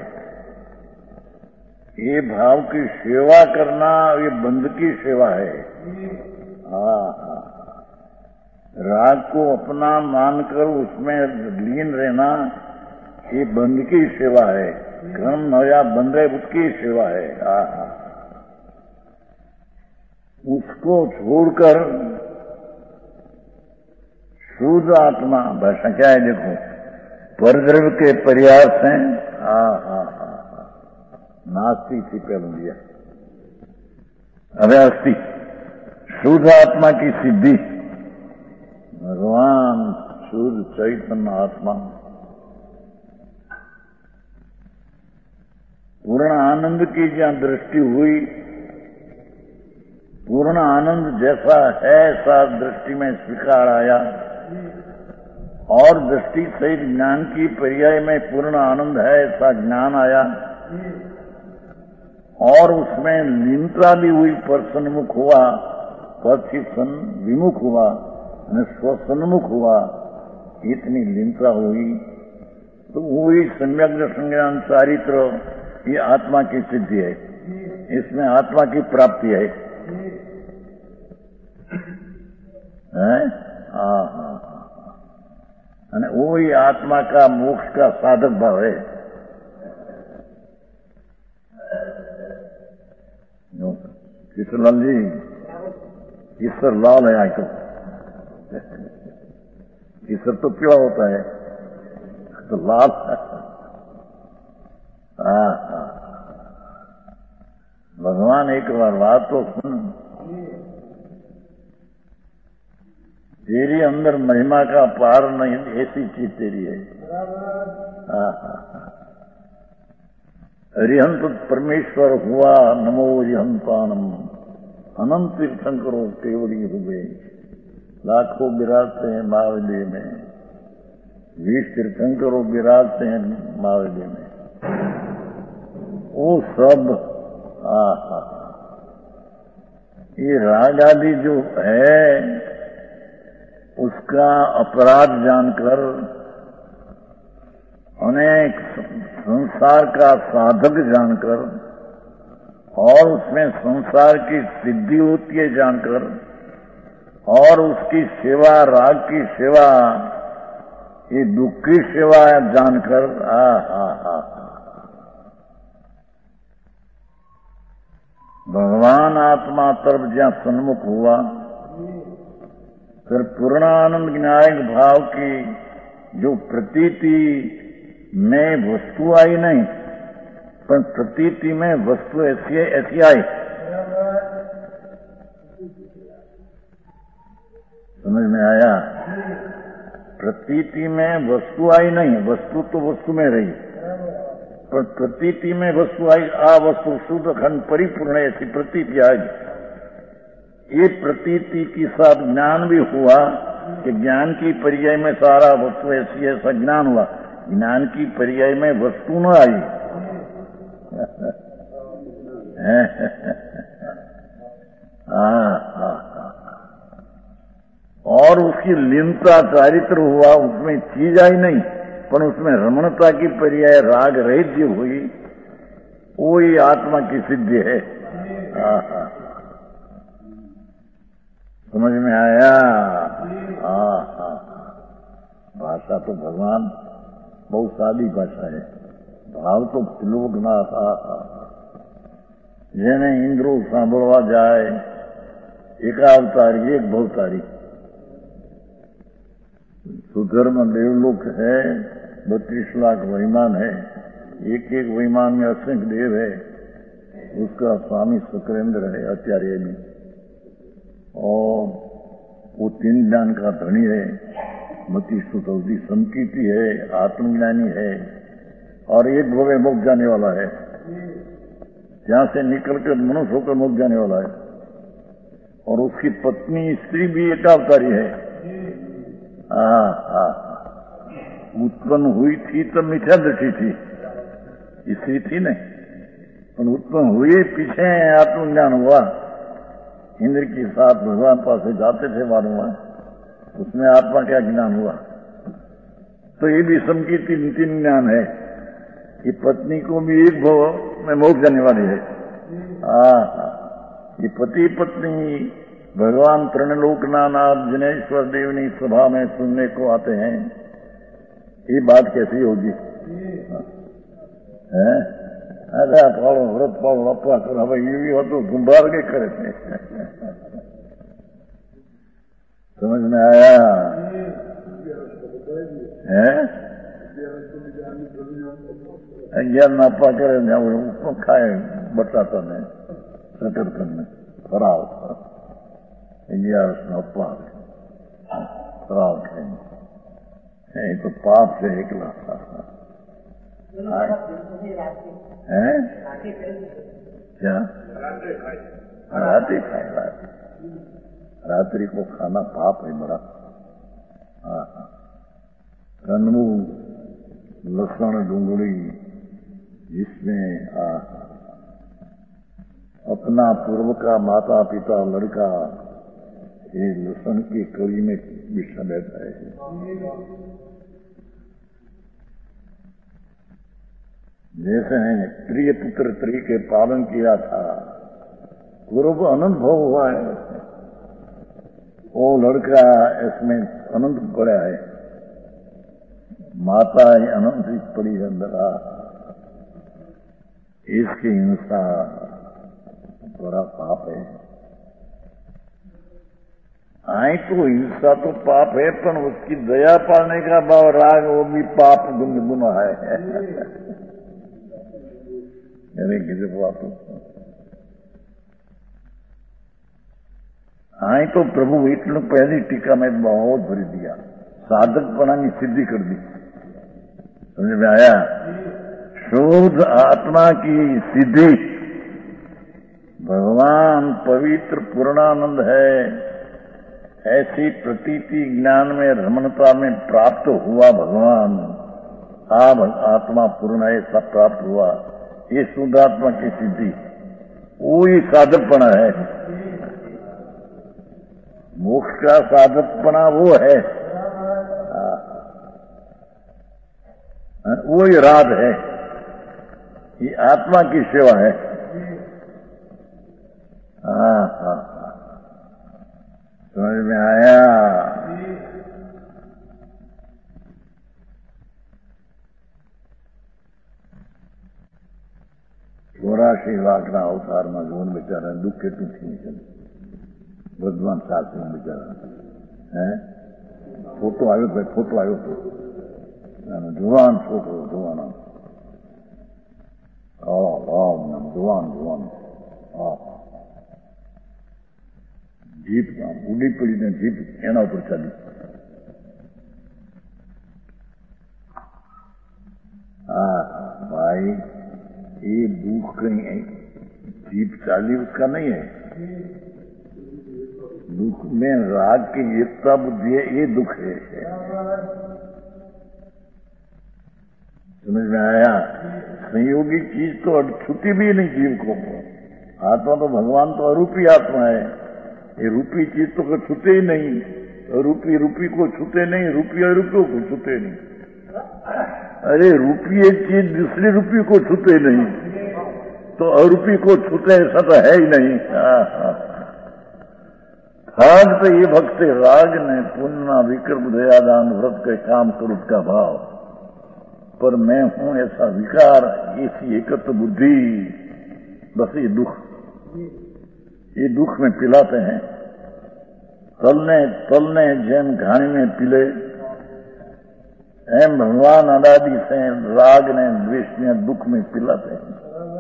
ये भाव की सेवा करना ये बंध की सेवा है. हाँ हाँ राग को अपना मानकर उसमें लीन रहना ये बंध की सेवा है. कर्म नया बंध है उसकी सेवा है. हाँ हाँ उसको छोड़कर शुद्ध आत्मा भाषा क्या है देखो, परद्रव्य के प्रयास हैं. हाँ हाँ हाँ नास्ती थी पहले दिया, अरे अस्थि शुद्ध आत्मा की सिद्धि. भगवान शुद्ध चैतन्य आत्मा पूर्ण आनंद की जहां दृष्टि हुई, पूर्ण आनंद जैसा है ऐसा दृष्टि में स्वीकार आया, और दृष्टि सहित ज्ञान की पर्याय में पूर्ण आनंद है ऐसा ज्ञान आया, और उसमें लीनता भी हुई, पर सन्मुख हुआ, पथ सन विमुख हुआ, स्वसन्मुख हुआ, इतनी लीनता हुई, तो वही सम्यक दर्शन ज्ञान चारित्र, ये आत्मा की सिद्धि है, इसमें आत्मा की प्राप्ति है। हैं? हाँ हाँ हाँ, वही आत्मा का मोक्ष का साधक भाव है। किशोरलाल जी, किशोर लाल है आज तो, किशोर तो क्या होता है, तो लाल। हाँ हाँ, भगवान एक बार बात तो सुन, तेरी अंदर महिमा का पार नहीं, ऐसी चीज तेरी है। हाँ हाँ, हरिहंत परमेश्वर हुआ, नमो हरिहंतानम, अनंत तीर्थंकरो केवली हुए, लाखों विराजते हैं महाविद्य में, बीस तीर्थंकरों विराजते हैं महाविद्य में, वो सब। हाँ हाँ, ये राग आदि जो है उसका अपराध जानकर अनेक संसार का साधक जानकर, और उसमें संसार की सिद्धि होती है जानकर, और उसकी सेवा, राग की सेवा, ये दुख की सेवा जानकर, आ हा हा भगवान आत्मा तरफ जहां सन्मुख हुआ, फिर पूर्णानंद ज्ञायक भाव की जो प्रतीति में वस्तु आई नहीं, पर प्रतीति में वस्तु ऐसी ऐसी आई। समझ में आया? प्रतीति में वस्तु आई नहीं, वस्तु तो वस्तु में रही, पर प्रतीति में वस्तु आई। आ वस्तु शुद्ध खंड परिपूर्ण ऐसी प्रतीति आई। ये प्रतीति के साथ ज्ञान भी हुआ कि ज्ञान की पर्याय में सारा वस्तु ऐसी ऐसा ज्ञान हुआ, ज्ञान की पर्याय में वस्तु न आई। हाँ हाँ, और उसकी लीनता चारित्र हुआ, उसमें चीज आई नहीं, पर उसमें रमणता की पर्याय राग रहित जो हुई, वो ही आत्मा की सिद्धि है। हाँ हाँ, समझ में आया? हाँ हाँ, भाषा तो भगवान बहुत सादी भाषा है, भाव तो त्रिलोकनाथ। हाँ हाँ, जेने इंद्रो सांभळवा जाए, एकावतारी एक बहुतारी। सुधर्म देवलोक है, बत्तीस लाख वहीमान है, एक एक वहीमान में असंख्य देव है। उसका स्वामी शुक्रेंद्र है, आचार्य भी, और वो तीन ज्ञान का धनी है, मति सुतौदी संकीर्ति है, आत्मज्ञानी है, और एक भवे मुक्त जाने वाला है, जहां से निकलकर मनुष्य होकर मुक्त जाने वाला है। और उसकी पत्नी स्त्री भी एकावतारी है। हाँ हाँ, उत्पन्न हुई थी तो मिथ्या दृष्टि थी, स्त्री थी नहीं, पर उत्पन्न हुए पीछे आत्मज्ञान हुआ। इंद्र के साथ भगवान पास जाते थे, मालूम है उसमें आत्मा क्या ज्ञान हुआ। तो ये भी समकीर्ति तीन ज्ञान है। ये पत्नी को भी एक भव में मोक्ष जाने वाली है। हाँ, ये पति पत्नी भगवान त्रिलोकनाथ जिनेश्वर देवनी सभा में सुनने को आते हैं, ये बात कैसी होगी? है? अरे पालो व्रत पालो अप्पा कर, भाई ये भी हो तो गुंबार के करे थे। समझ में आया? है अज्ञान नापा करे, उसको खाए बताता नहीं, सटर करने खराब ग्यारह नप्पा खराब खाएंगे, तो पाप से निकला। है क्या? रात्रि खाए रात्रि रात्रि को खाना पाप है बड़ा। हाँ हाँ कन्नू लसण डूंगरी जिसमें अपना पूर्व का माता पिता लड़का ये लसण की कड़ी में बिछा बैठा है। जैसे प्रिय पुत्र त्री के पालन किया था, पूर्व अनुभव हुआ है, वो लड़का इसमें अनंत पड़ा है, माता ही अनंत ही पड़ी है अंदर। इसकी हिंसा बड़ा पाप है। आई तो हिंसा तो पाप है, पर उसकी दया पाने का भाव राग वो भी पाप गुनगुना है। मेरे किसी बात आई तो प्रभु इतने पहली टीका में बहुत भरी दिया, साधकपना की सिद्धि कर दी। समझ में आया? शुद्ध आत्मा की सिद्धि भगवान पवित्र पूर्णानंद है, ऐसी प्रतीति ज्ञान में रमणता में प्राप्त हुआ भगवान। आप आत्मा पूर्ण ऐसा प्राप्त हुआ, ये शुद्ध आत्मा की सिद्धि वही साधकपना है। मोक्ष का साधकपना वो है, वो ही राध है, ये आत्मा की सेवा है। हाँ हाँ समझ में आया? चौरासी लाख ना अवतार में जोन बेचारा दुख के टूटी निकल भगवान साथ में बेचारा है। फोटो आयो भाई, फोटो आयो तो जुवान छोकरो जुवान जुवान जुवान जीप उड़ी पड़ी ने जीप एना ऊपर चली। हाँ भाई ये दुख कहीं जीप चाली उसका नहीं है, दुख में राग की एकता बुद्धि है, ये दुख है। समझ में आया? संयोगी चीज तो छूटी भी नहीं जीव को। आत्मा तो भगवान तो अरूपी आत्मा है, ये रूपी चीज तो छूटे ही नहीं, रूपी रूपी को छूटे नहीं, रूपी अरूपी को छूटे नहीं। अरे रूपी एक चीज दूसरी रूपी को छूटे नहीं, तो अरूपी को छूटे ऐसा तो है ही नहीं। भाग तो ये भक्त राग ने पुण्य विक्रम दयादान व्रत के काम स्वरूप का भाव, पर मैं हूं ऐसा विकार, ऐसी एकत्र बुद्धि, बस ये दुख, ये दुख में पिलाते हैं। तलने तलने जैन घाणी में पिले, एम भगवान अनादि से राग ने द्वेष ने दुख में पिलाते हैं।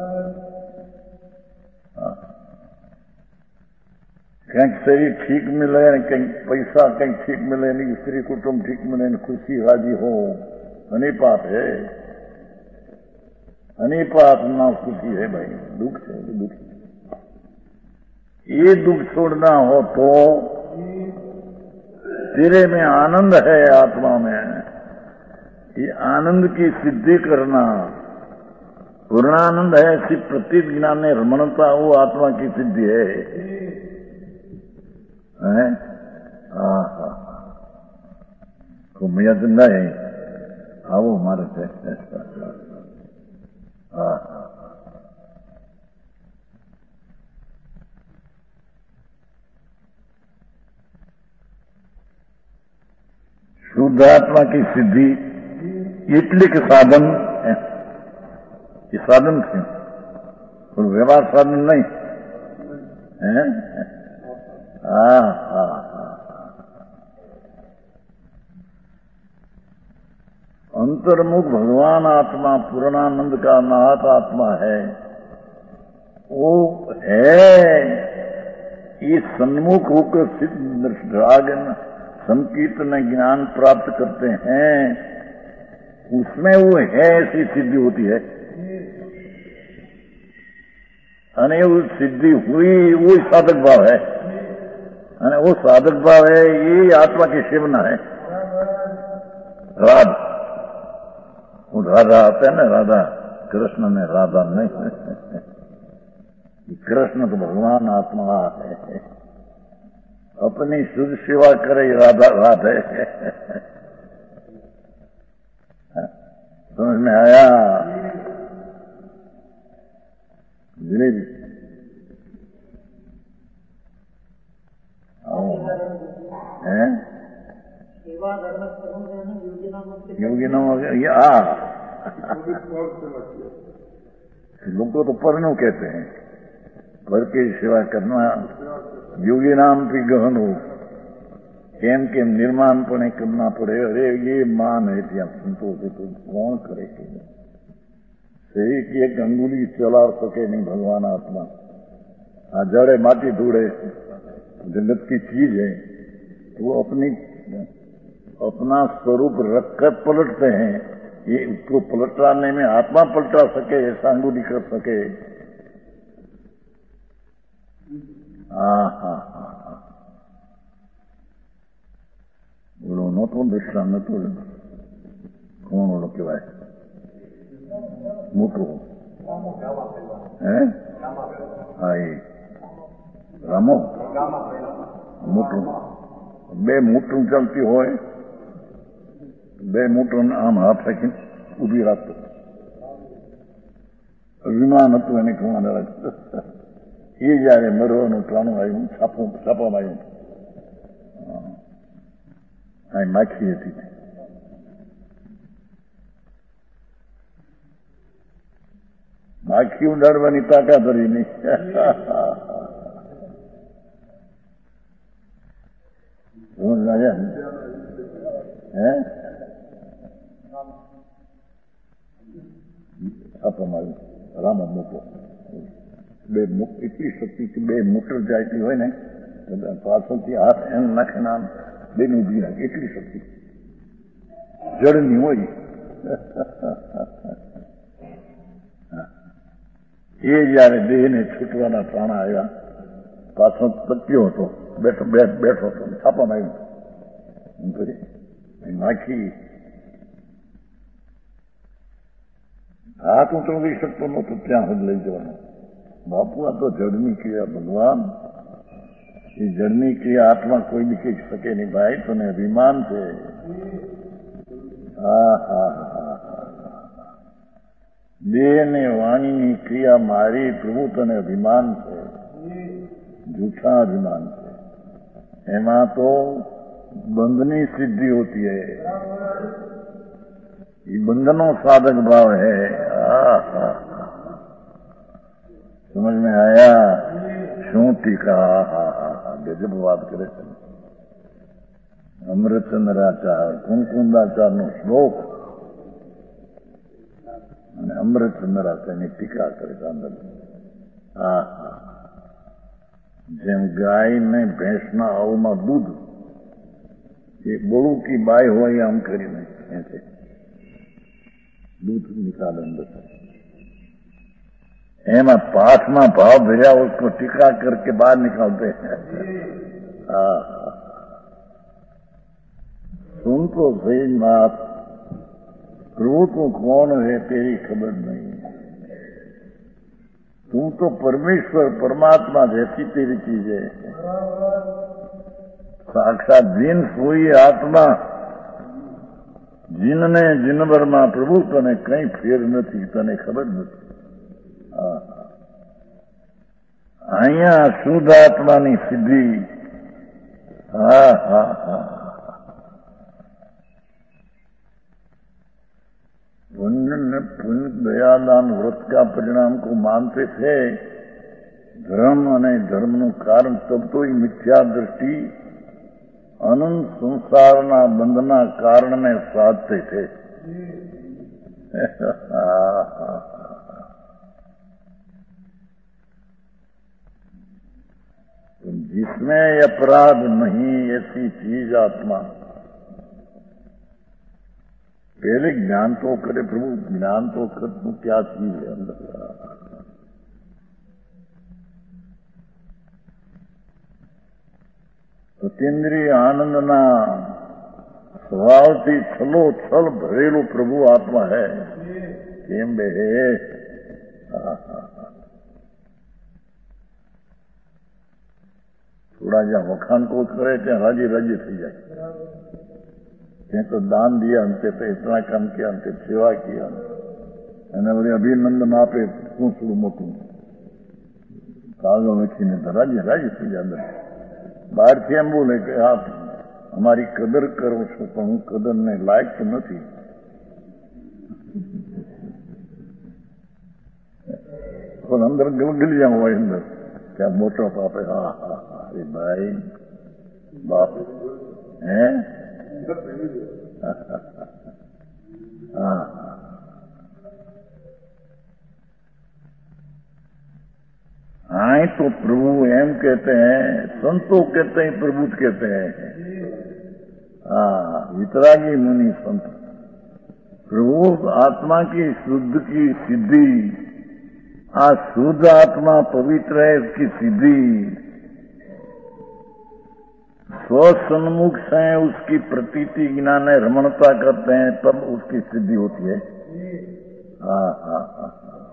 कहीं शरीर ठीक मिले, कहीं पैसा कहीं ठीक मिले, नहीं स्त्री कुटुंब ठीक मिले, खुशी राजी हो, अनिपात है, अनिपात ना खुशी है भाई, दुख है, दुख। ये दुख छोड़ना हो तो तेरे में आनंद है, आत्मा में ये आनंद की सिद्धि करना, पूर्णानंद है, ऐसी प्रतीत ज्ञान में रमणता, वो आत्मा की सिद्धि है, है? हाँ हाँ को मैं तो नहीं आओ हमारे से। हाँ शुद्ध आत्मा की सिद्धि इतने के साधन है, ये साधन थे और व्यवहार साधन नहीं है। हाँ हाँ अंतर्मुख भगवान आत्मा पूर्णानंद का नाथ आत्मा है, वो है ये सन्मुख होकर सिद्ध राग संकीर्तन ज्ञान प्राप्त करते हैं, उसमें वो है ऐसी सिद्धि होती है અને એવું સિદ્ધિ हुई वो साधक भाव है અને वो साधक भाव है ये आत्मा की सेवना है। राधा वो राधा आते हैं ना, राधा कृष्ण ने राधा नहीं, कृष्ण तो भगवान आत्मा है, अपनी शुद्ध सेवा करे राधा राधे। समझ में आया? धीरे योगी नाम लोग तो परनु कहते हैं, पर की सेवा करना योगी नाम की गहन हो, केम केम निर्माण पण करना पड़े। अरे ये मान है ત્યાં સંતોષ है तो कौन करे कि सही की एक अंगुली चला सके नहीं भगवान आत्मा। आ जड़े माटी धूड़े जगत की चीज है तो वो अपनी अपना स्वरूप रखकर पलटते हैं। ये उसको पलटाने में आत्मा पलटा सके ऐसा अंगुली कर सके। हाँ हाँ हाँ हाँ बोलो नो तो दृष्टा न तो कौन बोलो केवाय मोटो है हाँ ये रामो मोटू બે મૂઠું ચાલતી હોય, બે મૂઠું આમ હાથ રાખીને ઉભી રાખતો વિમાન હતું એને કમાને રાખતો। એ જયારે મરવાનું ટાણું આવ્યું છાપું છાપામાં આવ્યું અહીં માખી હતી માખી ઉડાડવાની તાકાત હતી નહીં। છાપામાં રામો મૂકો બે એટલી શક્તિ બે મોટર જાયતી હોય ને પાછળથી હાથ એમ નાખીને આમ બે ને ઉભી નાખે એટલી શક્તિ જળની હોય। એ જયારે દેહને છૂટવાના પ્રાણા આવ્યા પાછળ તક્યો હતો બેઠો બેઠો હતો છાપામાં આવ્યું કરી નાખી હાથ ઉતરવી શકતો નહોતો ત્યાં સુધી લઈ જવાનો। બાપુ આ તો જળની ક્રિયા ભગવાન, એ જળની ક્રિયા આત્મા કોઈ બી કહી શકે નહીં ભાઈ તને અભિમાન છે। હા હા હા દેહ ને વાણીની ક્રિયા મારી પ્રભુ તને અભિમાન છે, જૂઠા અભિમાન છે। એમાં તો બંધની सिद्धि होती है, ये बंधनों साधक भाव है। आ, आ, समझ में आया? शू टीका गजब बात करे છે। અમૃતચંદ્રાચાર કુમકુંદાચારનો શ્લોક અને અમૃતચંદ્રાચારની ટીકા કરે છે અંદર। હા હા જેમ ગાયને ભેંસના આવમાં દૂધ એ બળું की बाई હોય આમ કરીને ખેંચે दूध निकाल अंदर से, एमा पाठ में भाव भेजा उसको टीका करके बाहर निकालते हैं। सुन तो सही बात, प्रभु तू कौन है तेरी खबर नहीं, तू तो परमेश्वर परमात्मा जैसी तेरी चीज है। साक्षात जीन्स हुई आत्मा, જીનને જીનભરમાં પ્રભુ તને કઈ ફેર નથી, તને ખબર નથી। અહીંયા શુદ્ધ આત્માની સિદ્ધિ। હા હા હા पुण्य पुण्य दयादान व्रत का परिणाम को मानते थे। धर्म અને ધર્મનું કારણ તબ તો મિથ્યા દ્રષ્ટિ અનંત સંસારના બંધના કારણને સાધતે थे। जिसमें अपराध नहीं ऐसी चीज आत्मा, पहले ज्ञान तो करे प्रभु, ज्ञान तो कर तू क्या चीज है अंदर। અતિન્દ્રિય આનંદના સ્વભાવથી છલોછલ ભરેલો પ્રભુ આત્મા હૈ. કેમ બે હે? થોડા જ્યાં વખાણ કોચ કરે ત્યાં રાજી રાજી થઈ જાય. ત્યાં તો દાન દિયા અંતે તો ઇતના કામ કિયા અંતે સેવા કિયા અને વળી અભિનંદન આપે શું થોડું મોટું કાગળ લખીને તો રાજી રાજી થઈ જાય અંદર. બહારથી એમ બોલે કે આપ અમારી કદર કરો છો પણ હું કદરને લાયક તો નથી. પણ અંદર ગલગલી જામ હોય અંદર ત્યાં મોટો પાપે હા હા હા અરે ભાઈ બાપ હે હા. हाँ तो प्रभु एम कहते हैं, संतो कहते हैं, प्रभु कहते हैं. हाँ वितरागी मुनि संत. प्रभु आत्मा की शुद्ध की सिद्धि, आ शुद्ध आत्मा पवित्र है इसकी सिद्धि स्वसन्मुख से उसकी प्रतीति ज्ञान रमणता करते हैं तब उसकी सिद्धि होती है. हाँ हाँ हाँ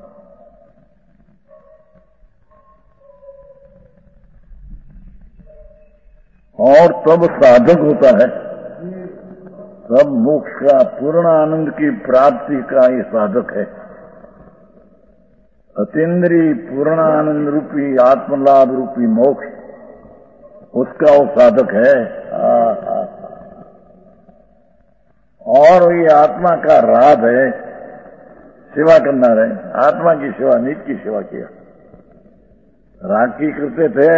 और तब साधक होता है. तब मोक्ष का पूर्ण आनंद की प्राप्ति का ये साधक है. अतीन्द्रिय पूर्ण आनंद रूपी आत्मलाभ रूपी मोक्ष उसका वो साधक है. आ, आ, और ये आत्मा का राध है सेवा करना रहे. आत्मा की सेवा नित्य की सेवा किया. राखी करते थे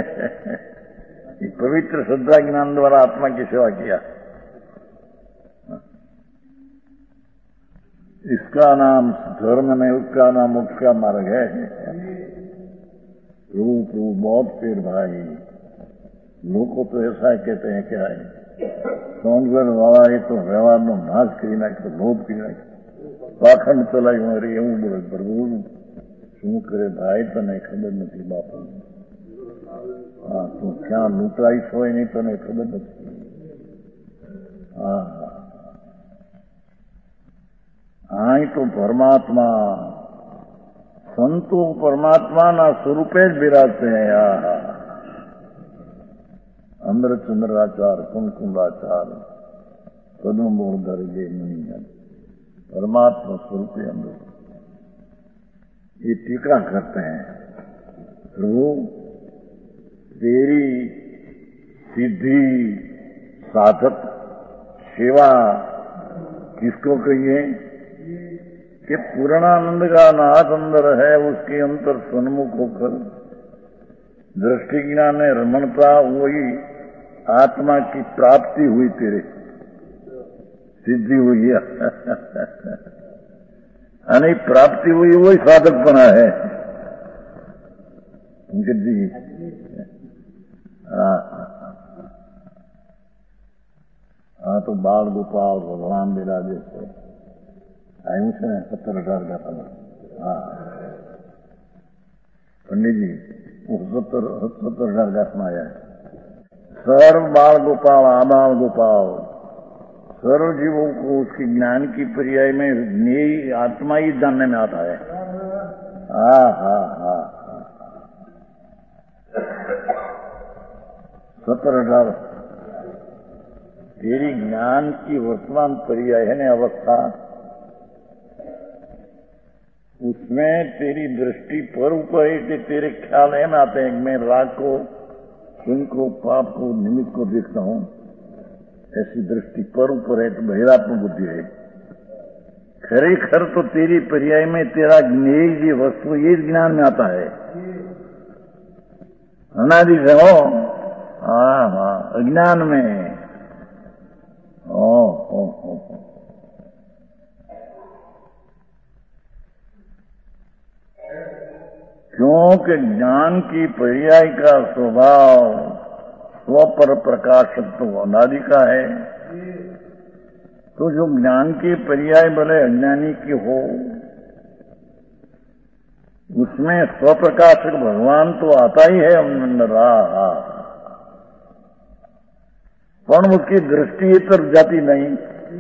पवित्र श्रद्धा ज्ञान द्वारा आत्मा की सेवा किया. इसका नाम धर्म नहीं, उसका नाम मोक्ष का मार्ग है. प्रभु प्रभु बहुत पेड़ भाई लोग तो ऐसा कहते हैं क्या है सौंदर्य वाला ये तो व्यवहार नो नाश કરી નાખે, લોભ કરી નાખે, પાખંડ ચલાવી મારી એવું બોલે. પ્રભુ શું કરે ભાઈ તને ખબર નથી બાપુ. હા તું ક્યાં લૂંટાઈશ હોય નહીં તને ખબર નથી. હા હા તો પરમાત્મા સંતો પરમાત્માના સ્વરૂપે જ બિરાજતે हैं. આ અમૃતચંદ્રાચાર કુમકુંડાચાર પદ્મબોધર જે મુનિ परमात्मा स्वरूप अंदर ये टीका करते हैं. प्रभु तेरी सिद्धि साधक सेवा किसको कहिए कि पूर्णानंद का नाथ अंदर है, उसके अंतर सन्मुख होकर दृष्टि ज्ञान रमणता वही आत्मा की प्राप्ति हुई, तेरे सिद्धि हुई है यानी प्राप्ति हुई वही साधक बना है. जी हाँ हाँ तो बाल गोपाल भगवान बिराजे से आयु से सत्तर अठार का था. हाँ पंडित जी वो सत्तर सत्तर अठार का समय आया है. सर्व बाल गोपाल आबाल गोपाल सर्व जीवों को उसकी ज्ञान की पर्याय में ज्ञेय आत्मा ही जानने में आता है. हाँ हाँ हाँ सत्तर अठार तेरी ज्ञान की वर्तमान पर्याय है न अवस्था, उसमें तेरी दृष्टि पर ऊपर है कि तेरे ख्याल है में आते हैं. मैं राग को, सुन को, पाप को, निमित्त को देखता हूं. ऐसी दृष्टि पर ऊपर है तो बहिरात्म बुद्धि है. खरेखर तो तेरी पर्याय में तेरा ज्ञेय ये वस्तु ये ज्ञान में आता है. अनादि से हो हाँ हाँ अज्ञान में ओ हो हो क्योंकि ज्ञान की पर्याय का स्वभाव स्व पर प्रकाशक तो अनादि का है. तो जो ज्ञान के पर्याय भले अज्ञानी की हो, उसमें स्वप्रकाशक भगवान तो आता ही है अंदर, पर उसकी दृष्टि तरफ जाती नहीं।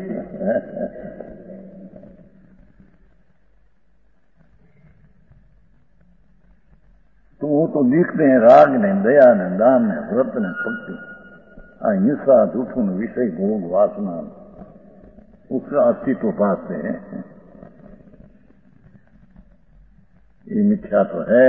तो वो तो लिखते हैं राग ने, दया ने, दान ने, व्रत ने, भक्ति, अहिंसा, दुखुन, विषय, भोग, वासना, उसका अस्तित्व पाते हैं। ये मिथ्या तो है।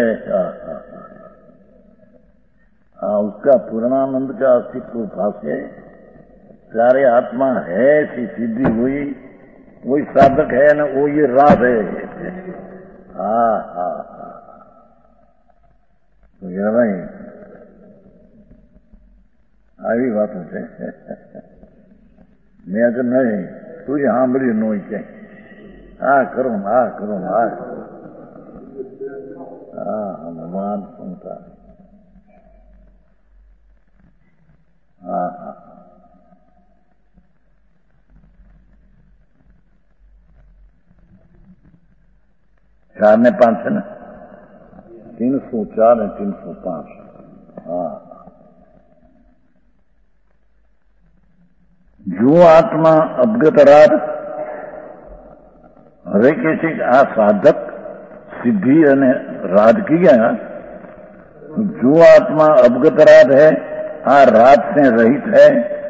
हाँ, उसका पूर्णानंद का अस्तित्व पासे सारे आत्मा है, ऐसी सिद्धि हुई, वही साधक है ना, वो ये राज है। हाँ हाँ तो ये भाई આવી વાતો છે। મેં આગળ નહીં તું સાંભળ્યું ન હોય કે આ કરો ને આ કરો ને આ હા ભગવાન સુનતા હા હા ચાર ને પાંચ છે ને तीन सौ चार और तीन सौ पांच। हाँ, जो आत्मा अवगत रात હવે કે છે કે આ સાધક સિદ્ધિ અને રાજકીય जो आत्मा अवगत रात है, आ रात से रहित है,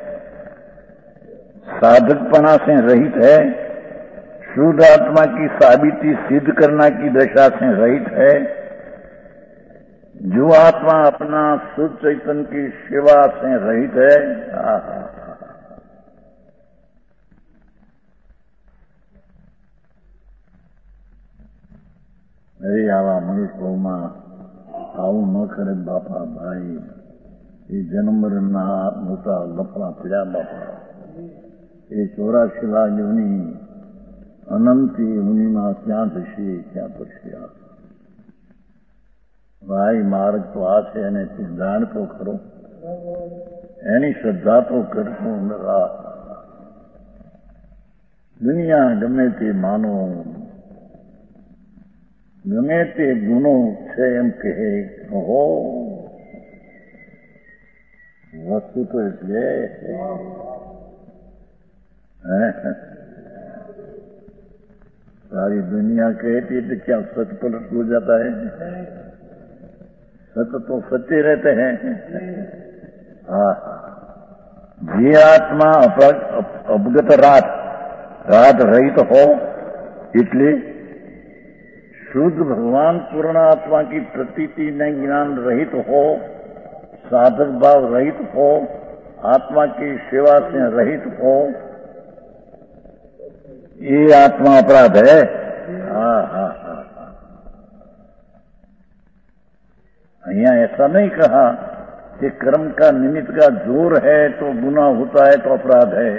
साधकपना से रहित है, शुद्ध आत्मा की साबिती सिद्ध करना की दशा से रहित है, जो आत्मा अपना शुद्ध चैतन्य की सेवा से रहित है। अरे आवा मनुष्य भावમાં આવું ન કરે બાપા ભાઈ, એ જન્મરના મોટા લફડા પીડા બાપા, એ ચોરાશી લાખ યોની અનંત યોનીમાં ક્યાં થશે ક્યાં પડશે। ભાઈ માર્ગ તો આ છે, એને જાણ તો ખરો, એની શ્રદ્ધા તો કરશું। દુનિયા ગમે તે માનો, ગમે તે ગુનો છે એમ કહે, હો વસ્તુ તો એટલે सारी दुनिया कहती है तो क्या सच पलट हो जाता है? सत्य तो सच्चे रहते हैं। हाँ, ये आत्मा अवगत रात रात रहित हो, इसलिए शुद्ध भगवान पूर्ण आत्मा की प्रतीति न ज्ञान रहित हो, साधक भाव रहित हो, आत्मा की सेवा से रहित हो, ये आत्मा अपराध है। हाँ हाँ हाँ यहाँ ऐसा नहीं कहा कि कर्म का निमित्त का जोर है तो गुनाह होता है तो अपराध है,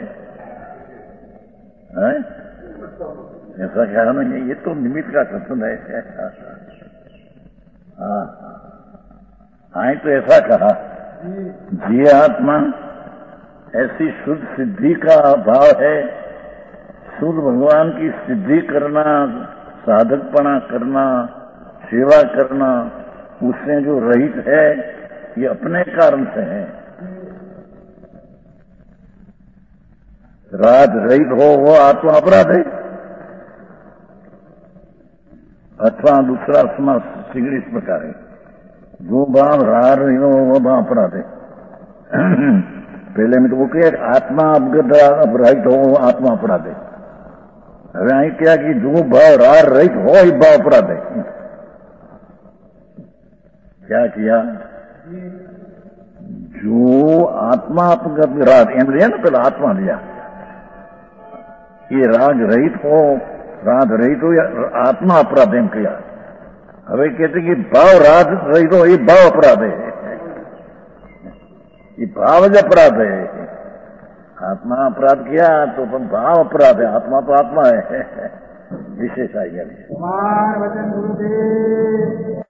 है? ऐसा कहना नहीं, ये तो निमित्त का कथन है। हाँ हाँ तो ऐसा कहा, ये आत्मा ऐसी शुद्ध सिद्धि का भाव है, शुद्ध भगवान की सिद्धि करना, साधकपना करना, सेवा करना, उससे जो रहित है, ये अपने कारण से है। रात रहित हो वो आत्मा अपराध है, अथवा दूसरा समास इस प्रकार है, जो भाव राह रही हो वो भाव अपराध है। पहले में तो वो कहे आत्मा अवगत रहित हो वो आत्मा अपराध है। હવે અહીં क्या कि जो भाव राह रहित हो ये भाव अपराध है। क्या किया? जो आत्मा अपगत राग एम लिया ना, पहले आत्मा लिया, ये राग रहित हो, राग रहित हो या आत्मा अपराध एम किया। હવે कहते कि भाव राग रहित हो ये भाव अपराध है, ये भाव ज अपराध है। आत्मा अपराध किया तो भाव अपराध है, आत्मा तो आत्मा है। विशेष आई है।